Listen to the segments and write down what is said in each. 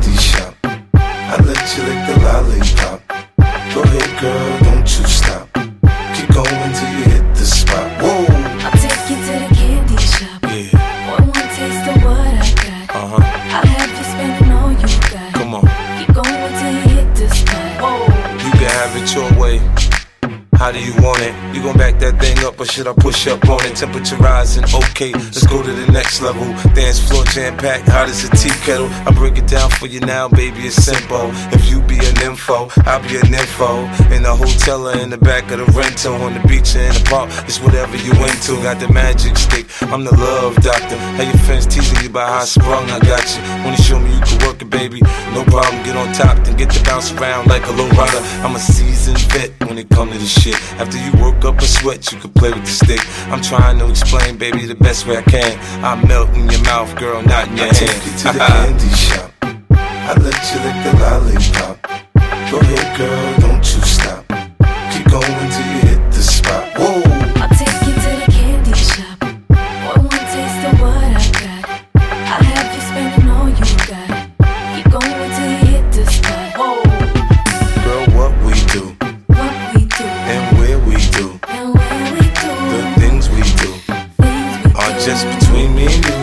candy shop. I let you lick the lollipop. Go ahead, girl, don't you stop. Keep going till you hit the spot. Whoa. I'll take you to the candy shop. Yeah. One taste of what I got. I'll have you spending all you got. Come on. Keep going till you hit the spot. Whoa. You can have it your way. How do you want it? You gon' back that thing up or should I push up on it? Temperature rising, okay, let's go to the next level. Dance floor jam-packed, hot as a tea kettle. I break it down for you now, baby, it's simple. If you be an info, I'll be an info. In the hotel or in the back of the rental, on the beach or in the park, it's whatever you into. Got the magic stick, I'm the love doctor. How your friends teasing you about how I sprung, I got you. Wanna show me you can work it, baby? No problem, get on top, then get to bounce around like a low rider. I'm a seasoned vet when it come to this shit. After you work up a sweat, you can play with the stick. I'm trying to explain, baby, the best way I can. I melt in your mouth, girl, not in your hand. I take you to the candy shop. I let you lick the lollipop. Go ahead, girl, don't you stop. Keep going till you hit the spot. Whoa. I'll take you to the candy shop. One taste of what I got. I'll have you spending all you got. Keep going till you hit the spot. Whoa. Girl, what we do, What we do, and where we do, and where we do, the things we do things we are do. just between me and you,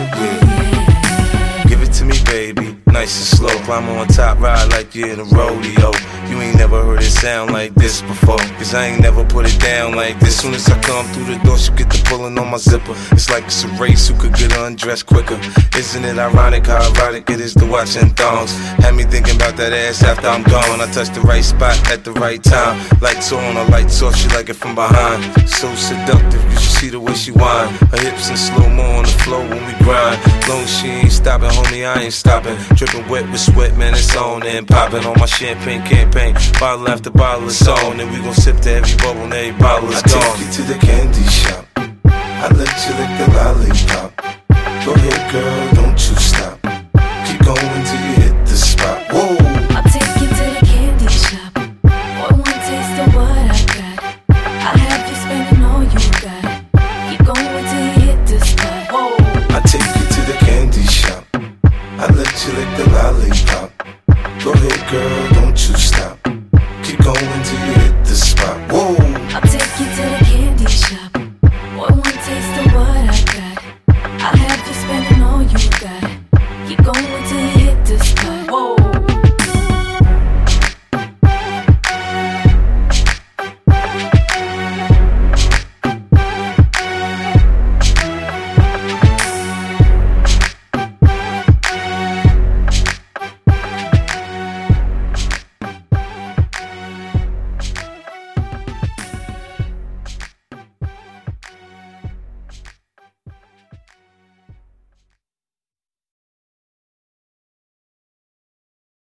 yeah. Give it to me, baby, nice and slow. Climb on top, ride like you're in a rodeo. You ain't never heard it sound like this before, cause I ain't never put it down like this. Soon as I come through the door, she get the pulling on my zipper. It's like it's a race, who could get undressed quicker. Isn't it ironic how erotic it is to watching thongs? Had me thinking about that ass after I'm gone. I touched the right spot at the right time. Lights on or lights off, she like it from behind. So seductive, you should see the way she whine. Her hips in slow-mo on the floor when we grind. Long as she ain't stopping, homie, I ain't stopping. Dripping wet with sweat, man, it's on and popping on my champagne campaign. Bottle after bottle is on, and we gon' sip to every bubble and every bottle is gone. I take you to the candy shop. I let you lick the lollipop. Go ahead, girl, don't you stop. Keep going till you hit the spot. Whoa. I'll take you to the candy shop. One taste of what I got. I'll have you spending all you got. Keep going till you hit the spot. Whoa. I take you to the candy shop. I let you lick the lollipop. Go ahead, girl,